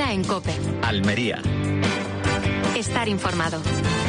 Está en COPE. Almería. Estar informado.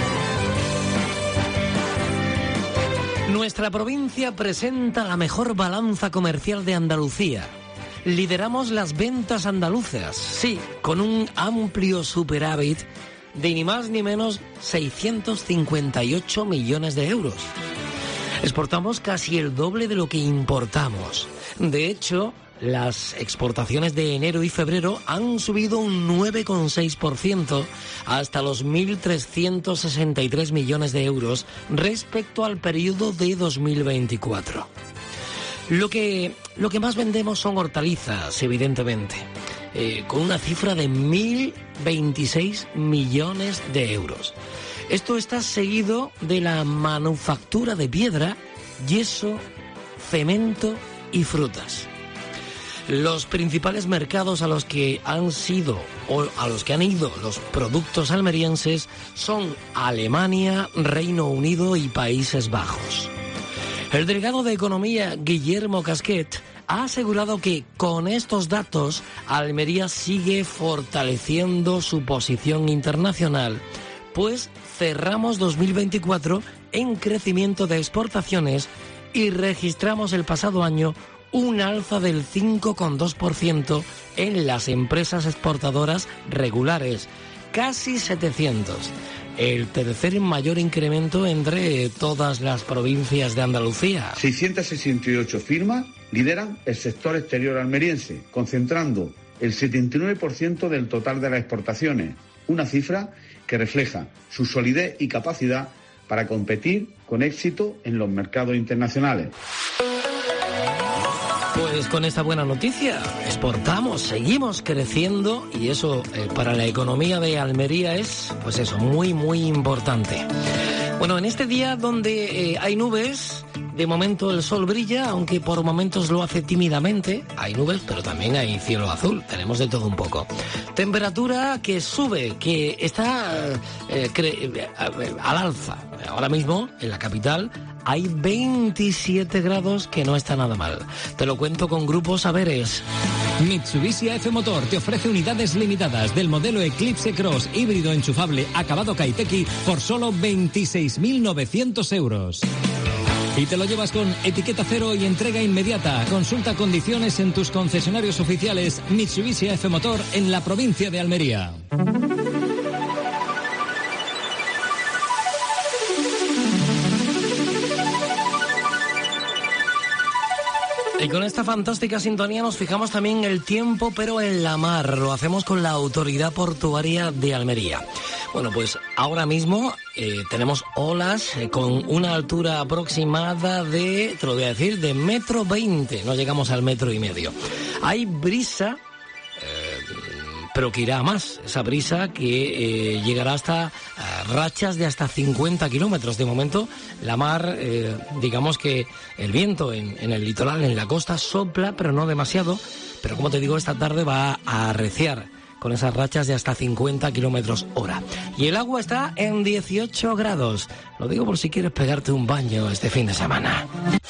Nuestra provincia presenta la mejor balanza comercial de Andalucía. Lideramos las ventas andaluzas, sí, con un amplio superávit de ni más ni menos 658 millones de euros. Exportamos casi el doble de lo que importamos. De hecho, las exportaciones de enero y febrero han subido un 9,6% hasta los 1.363 millones de euros respecto al periodo de 2024. Lo que más vendemos son hortalizas, evidentemente, con una cifra de 1.026 millones de euros. Esto está seguido de la manufactura de piedra, yeso, cemento y frutas. Los principales mercados a los que han ido los productos almerienses son Alemania, Reino Unido y Países Bajos. El delegado de Economía, Guillermo Casquet, ha asegurado que con estos datos Almería sigue fortaleciendo su posición internacional, pues cerramos 2024 en crecimiento de exportaciones y registramos el pasado año un alza del 5,2% en las empresas exportadoras regulares, casi 700. El tercer mayor incremento entre todas las provincias de Andalucía. 668 firmas lideran el sector exterior almeriense, concentrando el 79% del total de las exportaciones, una cifra que refleja su solidez y capacidad para competir con éxito en los mercados internacionales. Pues con esta buena noticia, exportamos, seguimos creciendo y eso para la economía de Almería es, pues eso, muy, muy importante. Bueno, en este día donde hay nubes, de momento el sol brilla, aunque por momentos lo hace tímidamente. Hay nubes, pero también hay cielo azul, tenemos de todo un poco. Temperatura que sube, que está al alza. Ahora mismo, en la capital, hay 27 grados, que no está nada mal. Te lo cuento con Grupo Saberes. Mitsubishi AF Motor te ofrece unidades limitadas del modelo Eclipse Cross híbrido enchufable acabado Kaiteki por solo 26.900 euros. Y te lo llevas con etiqueta cero y entrega inmediata. Consulta condiciones en tus concesionarios oficiales Mitsubishi AF Motor en la provincia de Almería. Y con esta fantástica sintonía nos fijamos también en el tiempo, pero en la mar. Lo hacemos con la Autoridad Portuaria de Almería. Bueno, pues ahora mismo tenemos olas con una altura aproximada de, te lo voy a decir, de 1,20 m. No llegamos al 1,5 m. Hay brisa, pero que irá a más. Esa brisa que llegará hasta rachas de hasta 50 kilómetros. De momento, la mar, digamos que el viento en el litoral, en la costa, sopla, pero no demasiado. Pero como te digo, esta tarde va a arreciar con esas rachas de hasta 50 kilómetros hora. Y el agua está en 18 grados. Lo digo por si quieres pegarte un baño este fin de semana.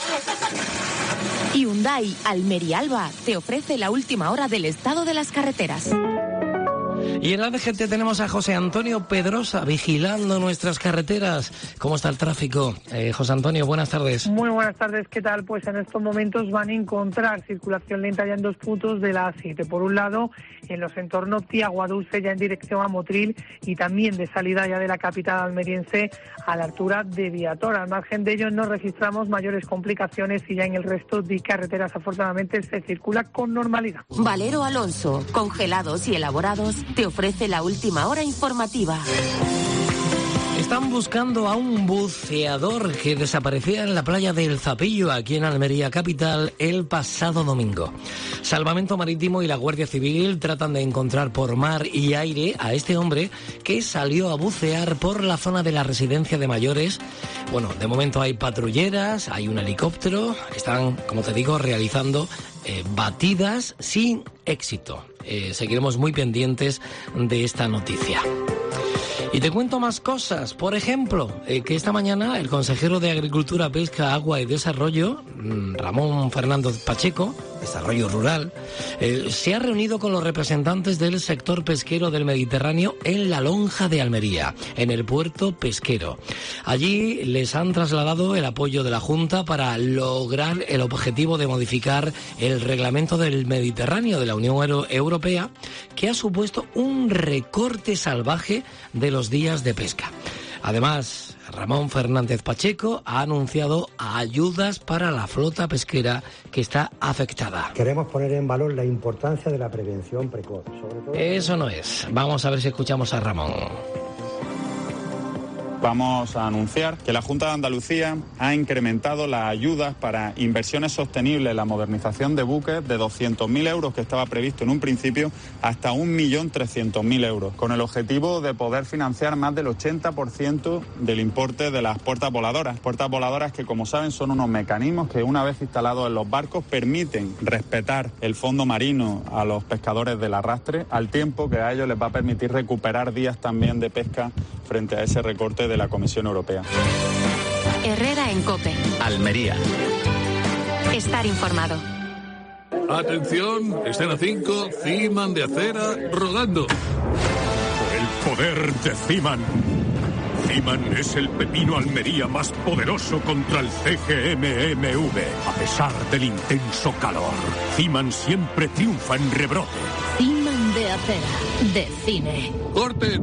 Hyundai Almería Alba te ofrece la última hora del estado de las carreteras. Y en la DGT tenemos a José Antonio Pedrosa vigilando nuestras carreteras. ¿Cómo está el tráfico? José Antonio, buenas tardes. Muy buenas tardes, ¿qué tal? Pues en estos momentos van a encontrar circulación lenta ya en dos puntos de la A7. Por un lado, en los entornos Tiaguadulce, ya en dirección a Motril, y también de salida ya de la capital almeriense a la altura de Viator. Al margen de ello no registramos mayores complicaciones y ya en el resto de carreteras afortunadamente se circula con normalidad. Valero Alonso, congelados y elaborados, te ofrece la última hora informativa. Están buscando a un buceador que desaparecía en la playa del Zapillo, aquí en Almería capital, el pasado domingo. Salvamento Marítimo y la Guardia Civil tratan de encontrar por mar y aire a este hombre que salió a bucear por la zona de la residencia de mayores. Bueno, de momento hay patrulleras, hay un helicóptero, están, como te digo, realizando batidas sin éxito. Seguiremos muy pendientes de esta noticia. Y te cuento más cosas. Por ejemplo, que esta mañana el consejero de Agricultura, Pesca, Agua y Desarrollo, Ramón Fernando Pacheco, Desarrollo Rural, se ha reunido con los representantes del sector pesquero del Mediterráneo en la Lonja de Almería, en el puerto pesquero. Allí les han trasladado el apoyo de la Junta para lograr el objetivo de modificar el reglamento del Mediterráneo de la Unión Europea, que ha supuesto un recorte salvaje de los días de pesca. Además, Ramón Fernández Pacheco ha anunciado ayudas para la flota pesquera que está afectada. Queremos poner en valor la importancia de la prevención precoz. Sobre todo... Eso no es. Vamos a ver si escuchamos a Ramón. Vamos a anunciar que la Junta de Andalucía ha incrementado las ayudas para inversiones sostenibles en la modernización de buques de 200.000 euros que estaba previsto en un principio hasta 1.300.000 euros, con el objetivo de poder financiar más del 80% del importe de las puertas voladoras. Puertas voladoras que, como saben, son unos mecanismos que, una vez instalados en los barcos, permiten respetar el fondo marino a los pescadores del arrastre, al tiempo que a ellos les va a permitir recuperar días también de pesca frente a ese recorte de la Comisión Europea. Herrera en COPE. Almería. Estar informado. Atención, escena 5, Ciman de acera, rodando. Por el poder de Ciman. Ciman es el pepino Almería más poderoso contra el CGM-MV. A pesar del intenso calor, Ciman siempre triunfa en rebrote. Ciman de acera, de cine. ¡Corte!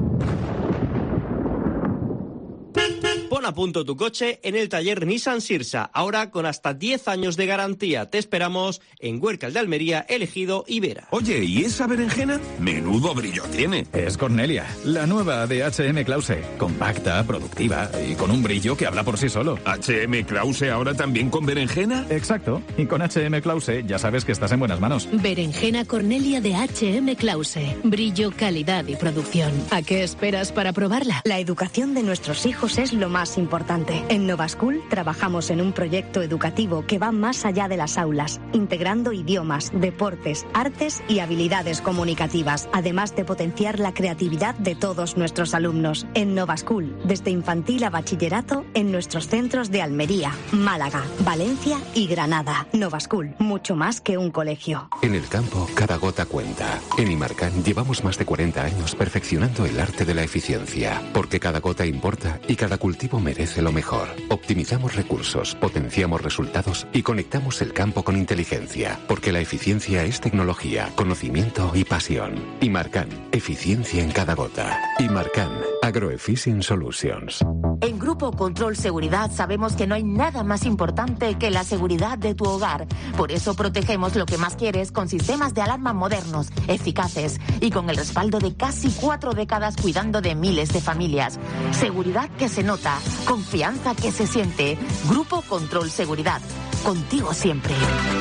Pon a punto tu coche en el taller Nissan Sirsa, ahora con hasta 10 años de garantía. Te esperamos en Huércal de Almería, Elegido y Vera. Oye, ¿y esa berenjena? Menudo brillo tiene. Es Cornelia, la nueva de H.M. Klause. Compacta, productiva y con un brillo que habla por sí solo. ¿H.M. Klause ahora también con berenjena? Exacto, y con H.M. Klause ya sabes que estás en buenas manos. Berenjena Cornelia de H.M. Klause. Brillo, calidad y producción. ¿A qué esperas para probarla? La educación de nuestros hijos es lo más importante. En Nova School trabajamos en un proyecto educativo que va más allá de las aulas, integrando idiomas, deportes, artes y habilidades comunicativas, además de potenciar la creatividad de todos nuestros alumnos. En Nova School, desde infantil a bachillerato, en nuestros centros de Almería, Málaga, Valencia y Granada. Nova School, mucho más que un colegio. En el campo, cada gota cuenta. En Imarcan llevamos más de 40 años perfeccionando el arte de la eficiencia, porque cada gota importa y cada cultivo merece lo mejor. Optimizamos recursos, potenciamos resultados y conectamos el campo con inteligencia, porque la eficiencia es tecnología, conocimiento y pasión. Imarcan, eficiencia en cada gota. Imarcan, Agroefficient Solutions. En Grupo Control Seguridad sabemos que no hay nada más importante que la seguridad de tu hogar. Por eso protegemos lo que más quieres con sistemas de alarma modernos, eficaces y con el respaldo de casi 4 décadas cuidando de miles de familias. Seguridad que se nota, confianza que se siente. Grupo Control Seguridad. Contigo siempre.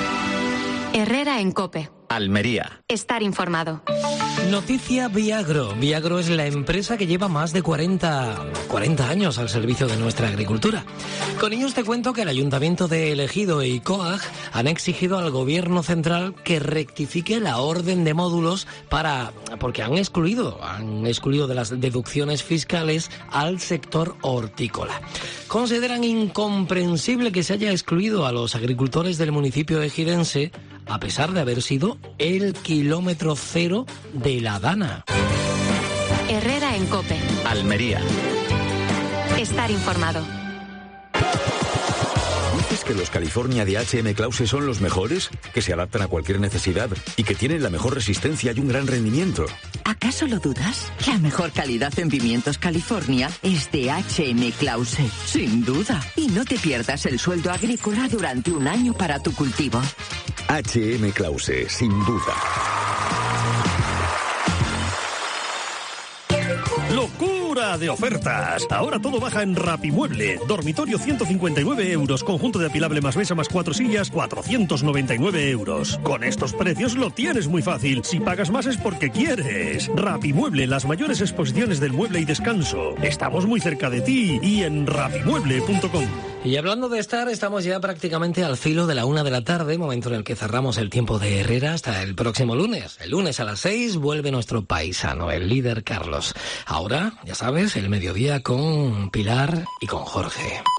Herrera en COPE. Almería. Estar informado. Noticia Viagro. Viagro es la empresa que lleva más de 40 años al servicio de nuestra agricultura. Con ellos te cuento que el Ayuntamiento de Elegido y COAG han exigido al Gobierno central que rectifique la orden de módulos porque han excluido de las deducciones fiscales al sector hortícola. Consideran incomprensible que se haya excluido a los agricultores del municipio ejidense a pesar de haber sido el kilómetro cero de la Dana. Herrera en COPE. Almería. Estar informado. ¿Dices que los California de H.M. Klause son los mejores? ¿Que se adaptan a cualquier necesidad y que tienen la mejor resistencia y un gran rendimiento? ¿Acaso lo dudas? La mejor calidad en pimientos California es de H.M. Klause, sin duda. Y no te pierdas el sueldo agrícola durante un año para tu cultivo. H.M. Klause, sin duda. ¡Locura de ofertas! Ahora todo baja en Rapimueble. Dormitorio 159 euros. Conjunto de apilable más mesa más 4 sillas, 499 euros. Con estos precios lo tienes muy fácil. Si pagas más es porque quieres. Rapimueble, las mayores exposiciones del mueble y descanso. Estamos muy cerca de ti y en rapimueble.com. Y hablando de estar, estamos ya prácticamente al filo de la 1 de la tarde, momento en el que cerramos el tiempo de Herrera hasta el próximo lunes. El lunes a las 6 vuelve nuestro paisano, el líder Carlos. Ahora, ya sabes, el mediodía con Pilar y con Jorge.